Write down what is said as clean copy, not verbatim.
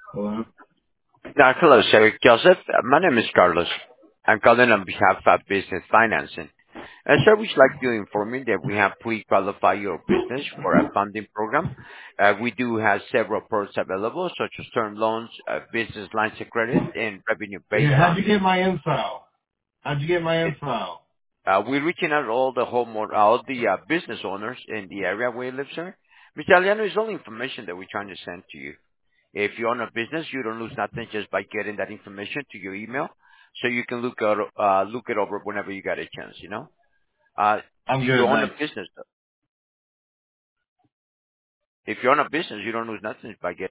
Hello? Hello, sir. Joseph, my name is Carlos. I'm calling on behalf of Business Financing. Sir, we'd like to inform you that we have pre-qualified your business for a funding program. We do have several products available, such as term loans, business lines of credit, and revenue-based Yeah, how'd you funding. get my info? How'd you get my It- info? We're reaching out to all the business owners in the area where you live, sir. Mr. Aliano, is only information that we're trying to send to you. If you own a business, you don't lose nothing just by getting that information to your email, so you can look it over whenever you got a chance. I'm Do you good, own a thanks. business? If you own a business, you don't lose nothing by getting